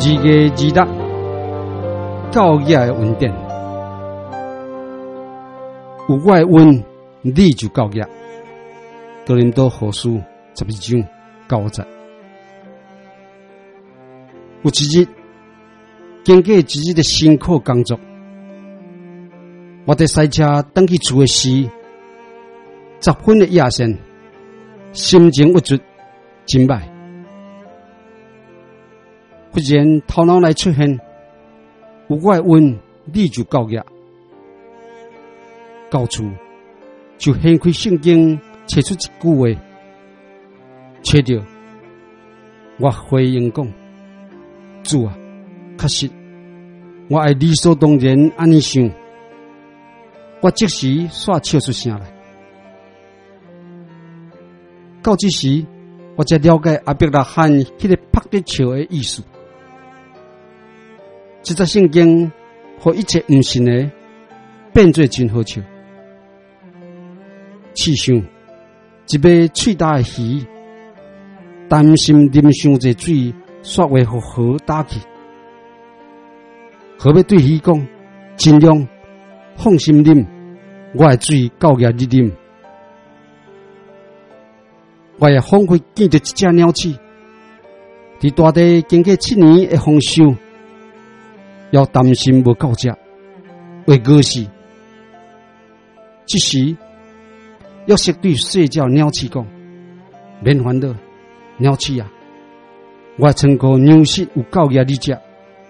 月26，教育的恩典。有我的恩，你就教育。哥林多后书12章9节。有一日，经过一日的辛苦工作，我在赛车登去厝的时，10分的夜深，心情郁卒，真歹。忽然头脑内出现，有我的恩，你就教育。到厝就掀开圣经，找出一句话，找到我回应讲：主啊，确实，我会理所当然安尼想。我即时煞笑出声来。到这时，我才了解阿伯拉罕迄个拍在笑的意思。这则圣经，和一切唔信的变做真好笑。试想，一尾喙大的鱼，担心啉伤济水，煞会互河打去。河要对鱼讲：尽量放心啉，我的水教育你啉。我也仿佛见到一只鸟鼠，伫大地经过7年的丰收，要担心无够食，会饿死。这时，约瑟对细鸟鸟鼠讲：免烦恼，鸟鼠啊，我曾过粮食有够养你食。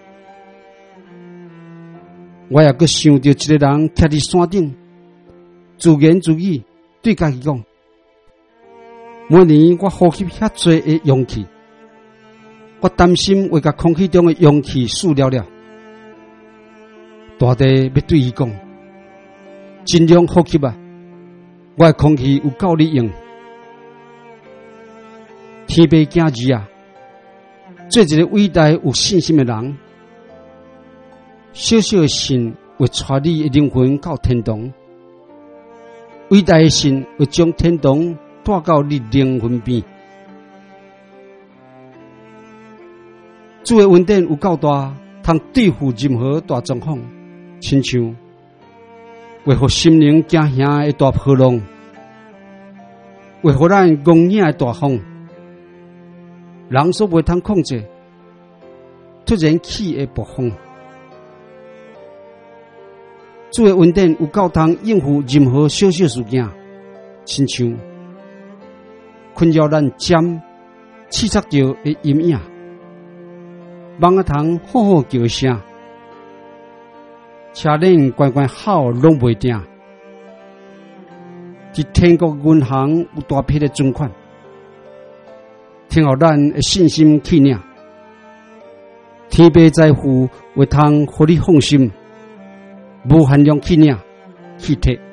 我也阁想到一个人徛伫山顶，自言自语对家己讲：每年我呼吸遐多的氧气，我担心会甲空气中的氧气输了了。大地要对伊讲：尽量呼吸啊！我的空气有够你用。天父惊儿啊，做一个伟大有信心的人，小小的神会带你的灵魂到天堂，伟大的神会将天堂带到你灵魂边。主的恩典有够大，通对付任何大状况，亲像为互心灵惊吓的大波浪，为互咱狂野的大风，人所袂通控制，突然起的暴风。主的恩典有够通应付任何小小事件，亲像困扰咱尖刺插着的阴影，蚊仔通好好叫声。车轮乖乖好拢袂定，伫天国银行有大批的存款，听候咱的信心起领。天父在乎，会通互你放心，无限量起领去摕。